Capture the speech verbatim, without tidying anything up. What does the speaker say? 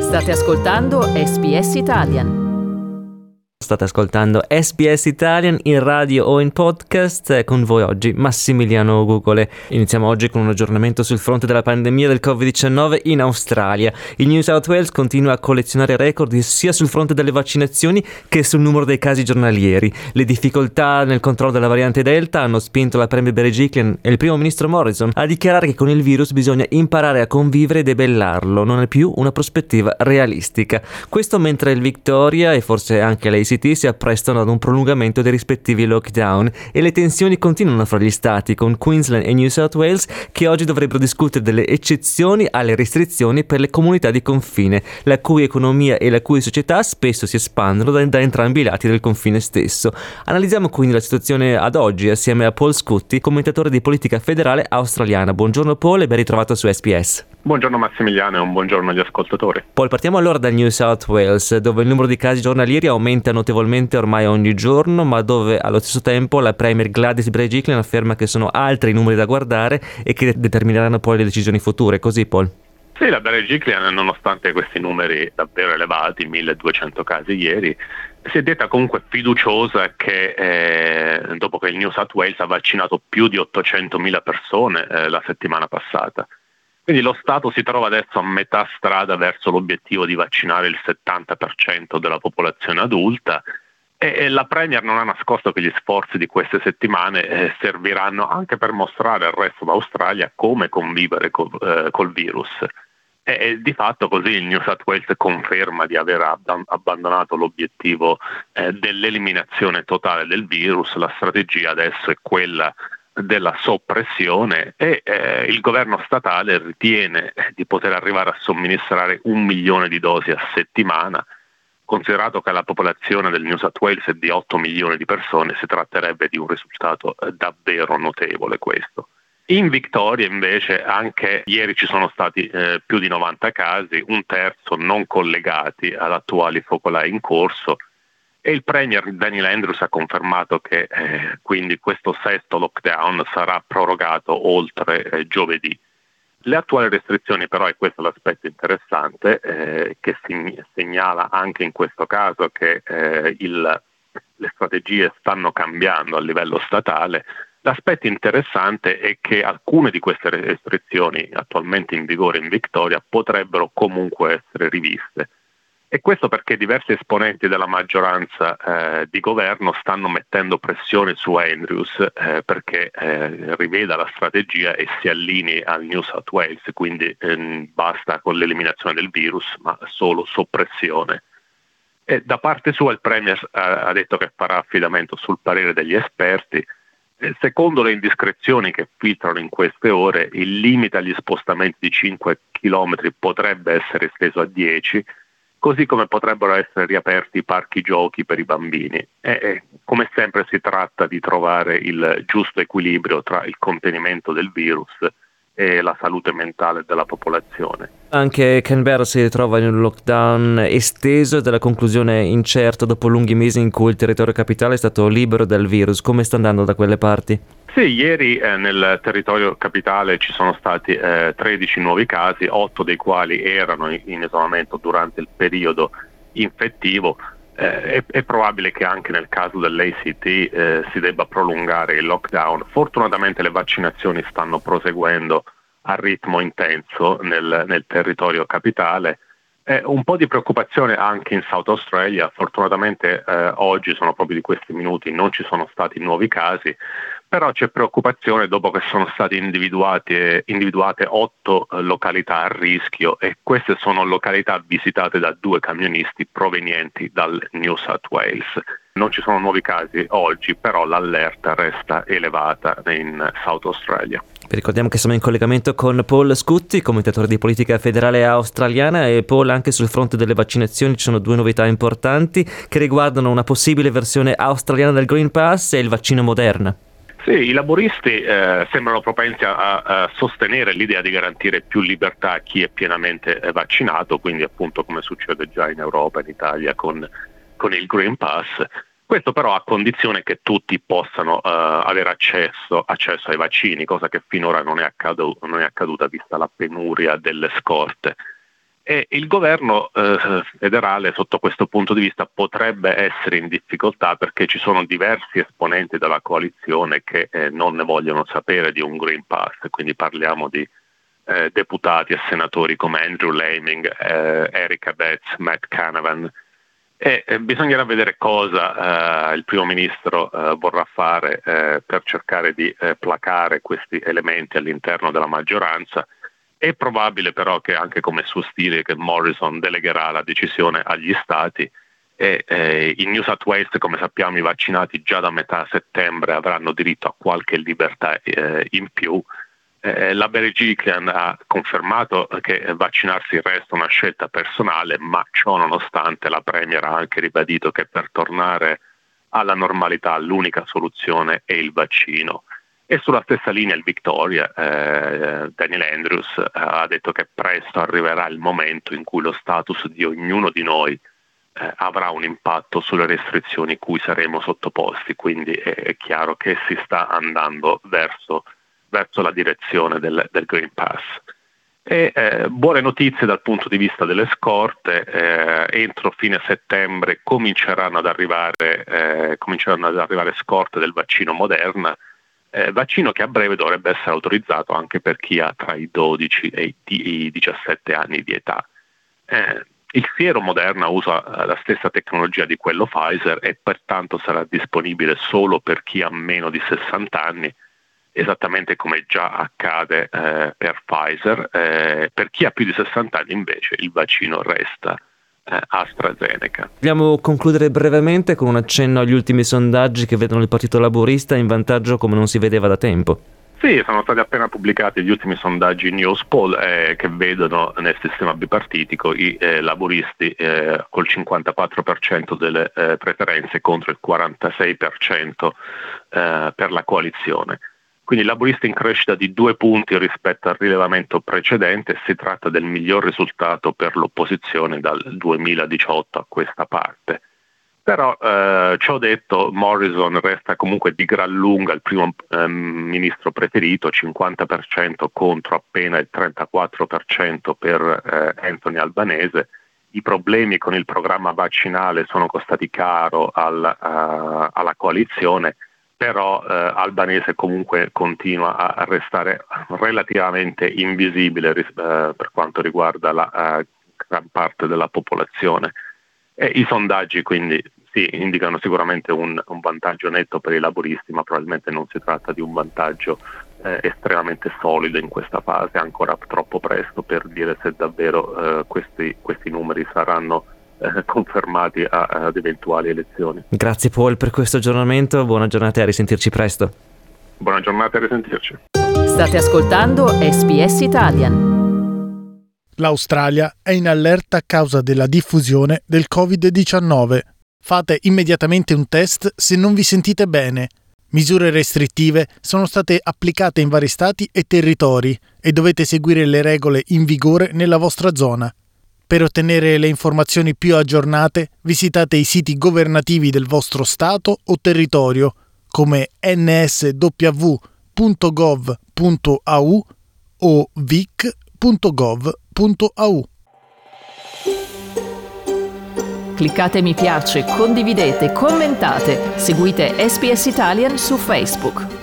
State ascoltando S B S Italian. State ascoltando S B S Italian in radio o in podcast. Con voi oggi Massimiliano Gugole. Iniziamo oggi con un aggiornamento sul fronte della pandemia del covid diciannove in Australia. Il New South Wales continua a collezionare record sia sul fronte delle vaccinazioni che sul numero dei casi giornalieri. Le difficoltà nel controllo della variante Delta hanno spinto la Premier Berejiklian e il primo ministro Morrison a dichiarare che con il virus bisogna imparare a convivere e debellarlo. Non è più una prospettiva realistica. Questo mentre il Victoria e forse anche l'A C T si apprestano ad un prolungamento dei rispettivi lockdown e le tensioni continuano fra gli stati, con Queensland e New South Wales che oggi dovrebbero discutere delle eccezioni alle restrizioni per le comunità di confine, la cui economia e la cui società spesso si espandono da, da entrambi i lati del confine stesso. Analizziamo quindi la situazione ad oggi assieme a Paul Scutti, commentatore di politica federale australiana. Buongiorno Paul e ben ritrovato su S B S. Buongiorno Massimiliano e un buongiorno agli ascoltatori. Paul, partiamo allora dal New South Wales, dove il numero di casi giornalieri aumenta notevolmente ormai ogni giorno, ma dove allo stesso tempo la Premier Gladys Berejiklian afferma che sono altri i numeri da guardare e che determineranno poi le decisioni future. Così, Paul? Sì, la Berejiklian, nonostante questi numeri davvero elevati, milleduecento casi ieri, si è detta comunque fiduciosa che eh, dopo che il New South Wales ha vaccinato più di ottocentomila persone eh, la settimana passata. Quindi lo Stato si trova adesso a metà strada verso l'obiettivo di vaccinare il settanta per cento della popolazione adulta e, e la Premier non ha nascosto che gli sforzi di queste settimane eh, serviranno anche per mostrare al resto d'Australia come convivere col, eh, col virus. E, e di fatto così il New South Wales conferma di aver ab- abbandonato l'obiettivo eh, dell'eliminazione totale del virus. La strategia adesso è quella della soppressione e eh, il governo statale ritiene di poter arrivare a somministrare un milione di dosi a settimana. Considerato che la popolazione del New South Wales è di otto milioni di persone, si tratterebbe di un risultato eh, davvero notevole questo. In Victoria invece anche ieri ci sono stati eh, più di novanta casi, un terzo non collegati ad attuali focolai in corso. E il Premier Daniel Andrews ha confermato che eh, quindi questo sesto lockdown sarà prorogato oltre eh, giovedì. Le attuali restrizioni però, e questo è l'aspetto interessante, eh, che si segnala anche in questo caso che eh, il, le strategie stanno cambiando a livello statale. L'aspetto interessante è che alcune di queste restrizioni attualmente in vigore in Victoria potrebbero comunque essere riviste. E questo perché diversi esponenti della maggioranza eh, di governo stanno mettendo pressione su Andrews eh, perché eh, riveda la strategia e si allinei al New South Wales, quindi eh, basta con l'eliminazione del virus, ma solo soppressione. E da parte sua il Premier eh, ha detto che farà affidamento sul parere degli esperti. E secondo le indiscrezioni che filtrano in queste ore, il limite agli spostamenti di cinque chilometri potrebbe essere esteso a dieci, così come potrebbero essere riaperti i parchi giochi per i bambini. E, e come sempre si tratta di trovare il giusto equilibrio tra il contenimento del virus e la salute mentale della popolazione. Anche Canberra si ritrova in un lockdown esteso e della conclusione incerta dopo lunghi mesi in cui il territorio capitale è stato libero dal virus. Come sta andando da quelle parti? Sì, ieri eh, nel territorio capitale ci sono stati eh, tredici nuovi casi, otto dei quali erano in, in isolamento durante il periodo infettivo. Eh, è, è probabile che anche nel caso dell'A C T eh, si debba prolungare il lockdown. Fortunatamente le vaccinazioni stanno proseguendo a ritmo intenso nel, nel territorio capitale. Eh, un po' di preoccupazione anche in South Australia. Fortunatamente eh, oggi, sono proprio di questi minuti, non ci sono stati nuovi casi, però c'è preoccupazione dopo che sono state individuate, individuate otto eh, località a rischio, e queste sono località visitate da due camionisti provenienti dal New South Wales. Non ci sono nuovi casi oggi, però l'allerta resta elevata in South Australia. Ricordiamo che siamo in collegamento con Paul Scutti, commentatore di politica federale australiana. E Paul, anche sul fronte delle vaccinazioni ci sono due novità importanti che riguardano una possibile versione australiana del Green Pass e il vaccino Moderna. Sì, i laburisti eh, sembrano propensi a, a sostenere l'idea di garantire più libertà a chi è pienamente vaccinato, quindi appunto come succede già in Europa e in Italia con, con il Green Pass. Questo però a condizione che tutti possano uh, avere accesso, accesso ai vaccini, cosa che finora non è, accadu- non è accaduta vista la penuria delle scorte. E il governo eh, federale sotto questo punto di vista potrebbe essere in difficoltà perché ci sono diversi esponenti della coalizione che eh, non ne vogliono sapere di un Green Pass, quindi parliamo di eh, deputati e senatori come Andrew Laming, eh, Eric Abetz, Matt Canavan, e eh, bisognerà vedere cosa eh, il primo ministro eh, vorrà fare eh, per cercare di eh, placare questi elementi all'interno della maggioranza. È probabile però che anche come suo stile che Morrison delegherà la decisione agli stati e eh, in New South Wales, come sappiamo, i vaccinati già da metà settembre avranno diritto a qualche libertà eh, in più. Eh, la Berejiklian ha confermato che vaccinarsi resta una scelta personale, ma ciò nonostante la Premier ha anche ribadito che per tornare alla normalità l'unica soluzione è il vaccino. E sulla stessa linea il Victoria, eh, Daniel Andrews, eh, ha detto che presto arriverà il momento in cui lo status di ognuno di noi eh, avrà un impatto sulle restrizioni cui saremo sottoposti, quindi è, è chiaro che si sta andando verso, verso la direzione del, del Green Pass. E eh, buone notizie dal punto di vista delle scorte, eh, entro fine settembre cominceranno ad arrivare, eh, cominceranno ad arrivare scorte del vaccino Moderna, Eh, vaccino che a breve dovrebbe essere autorizzato anche per chi ha tra i dodici e i diciassette anni di età. Eh, il siero Moderna usa eh, la stessa tecnologia di quello Pfizer e pertanto sarà disponibile solo per chi ha meno di sessanta anni, esattamente come già accade eh, per Pfizer. Eh, per chi ha più di sessanta anni invece il vaccino resta AstraZeneca. Vogliamo concludere brevemente con un accenno agli ultimi sondaggi che vedono il Partito Laburista in vantaggio come non si vedeva da tempo. Sì, sono stati appena pubblicati gli ultimi sondaggi Newspoll eh, che vedono nel sistema bipartitico i eh, laburisti eh, col cinquantaquattro per cento delle eh, preferenze contro il quarantasei per cento eh, per la coalizione. Quindi il laburista in crescita di due punti rispetto al rilevamento precedente. Si tratta del miglior risultato per l'opposizione dal duemiladiciotto a questa parte. Però eh, ciò detto, Morrison resta comunque di gran lunga il primo eh, ministro preferito, cinquanta per cento contro appena il trentaquattro per cento per eh, Anthony Albanese. I problemi con il programma vaccinale sono costati caro al, uh, alla coalizione, però eh, Albanese comunque continua a restare relativamente invisibile ris- eh, per quanto riguarda la uh, gran parte della popolazione. E i sondaggi quindi sì, indicano sicuramente un, un vantaggio netto per i laburisti, ma probabilmente non si tratta di un vantaggio eh, estremamente solido in questa fase, ancora troppo presto per dire se davvero eh, questi, questi numeri saranno eh, confermati a, ad eventuali elezioni. Grazie Paul per questo aggiornamento, buona giornata e a risentirci presto. Buona giornata e a risentirci. State ascoltando S B S Italian. L'Australia è in allerta a causa della diffusione del covid diciannove. Fate immediatamente un test se non vi sentite bene. Misure restrittive sono state applicate in vari stati e territori e dovete seguire le regole in vigore nella vostra zona. Per ottenere le informazioni più aggiornate, visitate i siti governativi del vostro stato o territorio come n s w punto gov punto a u o vic punto gov punto a u. Cliccate mi piace, condividete, commentate, seguite S B S Italian su Facebook.